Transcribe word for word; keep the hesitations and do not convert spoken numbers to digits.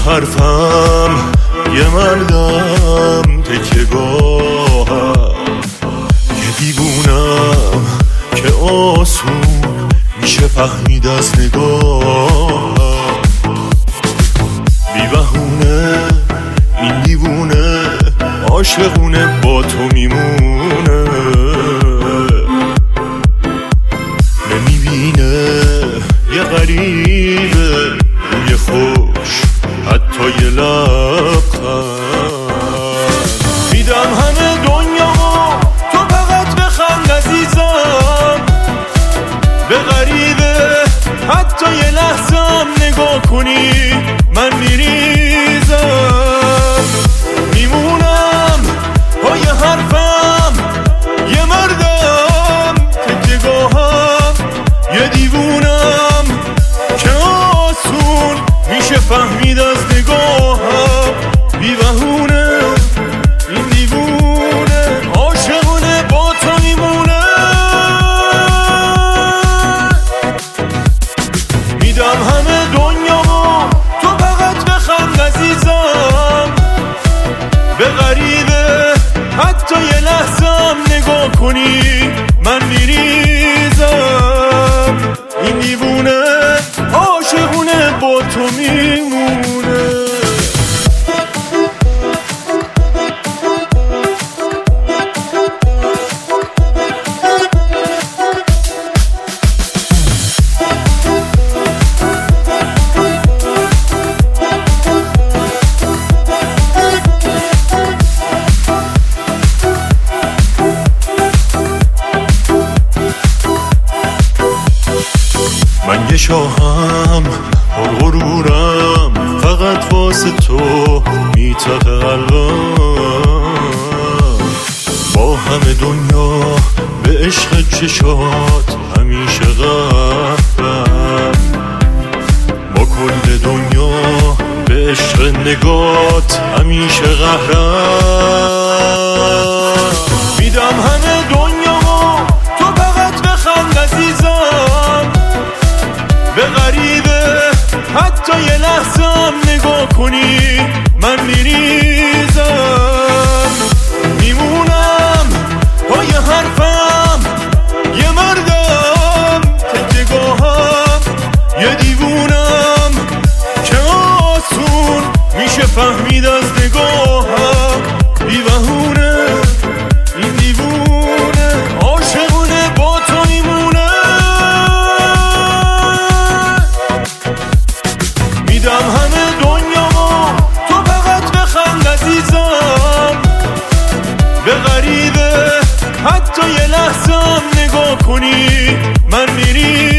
حرفم یه مردم تکیه‌گاهم، یه دیوونم که آسون میشه فهمید از نگاهم. بی بهونه این دیوونه عاشقونه با تو میمونه، نمیبینه یه غریبه روی خوش حتی یه لبخند. میدم همه دنیامو تو فقط بخند عزیزم، به غریبه حتی یه لحظم نگاه کنی من میریزم. میمونم پای حرفم یه مردم تکیه‌گاهم، یه دیوونم که آسون میشه فهمید از نگاهم. بی بهونه این دیوونه عاشقونه با تو میمونه. میدم همه دنیامو تو فقط بخند عزیزم، به غریبه حتی یه لحظم نگاه کنی من میریزم. این دیوونه عاشقونه با تو میمونه. من یه شاهم پرغرورم، فقط واسه تو میتقه قلبم. با همه دنیا به عشق چشات همیشه غرقم، با کل دنیا به عشق نگات همیشه قهرم. میدم همه دنیامو تو فقط بخند عزیزم، به غریبه حتی یه لحظم نگاه کنی من میریزم. میمونم پای حرفم یه مردم تکیه‌گاهم، یه دیوونم که آسون میشه فهمید از نگاهم. بی بهونه این دیوونه عاشقونه با تو میمونه. میدم همه دنیامو تو فقط بخند عزیزم، به غریبه حتی یه لحظم نگاه کنی من میری